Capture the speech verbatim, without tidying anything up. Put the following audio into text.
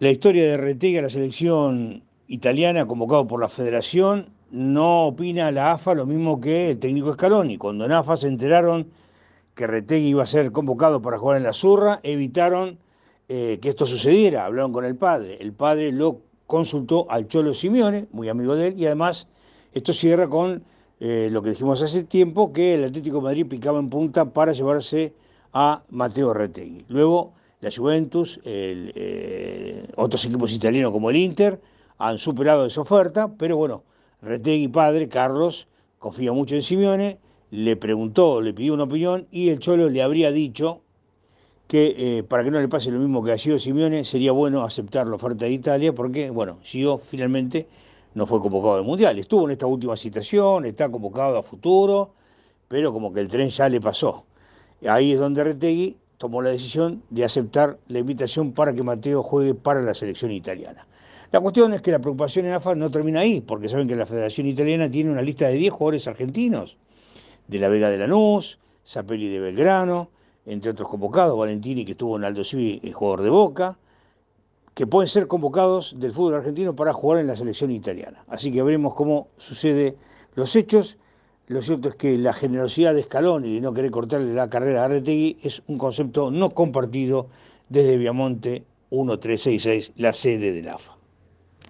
La historia de Retegui a la selección italiana, convocado por la federación, no opina la A F A lo mismo que el técnico Scaloni. Cuando en A F A se enteraron que Retegui iba a ser convocado para jugar en la Zurra, evitaron eh, que esto sucediera. Hablaron con el padre. El padre lo consultó al Cholo Simeone, muy amigo de él, y además esto cierra con eh, lo que dijimos hace tiempo, que el Atlético de Madrid picaba en punta para llevarse a Matteo Retegui. Luego la Juventus, el, eh, otros equipos italianos como el Inter, han superado esa oferta, pero bueno, Retegui padre, Carlos, confía mucho en Simeone, le preguntó, le pidió una opinión y el Cholo le habría dicho que eh, para que no le pase lo mismo que a Gio Simeone, sería bueno aceptar la oferta de Italia porque, bueno, Gio finalmente no fue convocado al Mundial. Estuvo en esta última citación, está convocado a futuro, pero como que el tren ya le pasó. Ahí es donde Retegui tomó la decisión de aceptar la invitación para que Mateo juegue para la selección italiana. La cuestión es que la preocupación en A F A no termina ahí, porque saben que la Federación Italiana tiene una lista de diez jugadores argentinos, de la Vega de Lanús, Zapelli de Belgrano, entre otros convocados, Valentini que estuvo en Aldo Civi, el jugador de Boca, que pueden ser convocados del fútbol argentino para jugar en la selección italiana. Así que veremos cómo sucede los hechos. Lo cierto es que la generosidad de Scaloni y de no querer cortarle la carrera a Retegui es un concepto no compartido desde Viamonte mil trescientos sesenta y seis, la sede del A F A.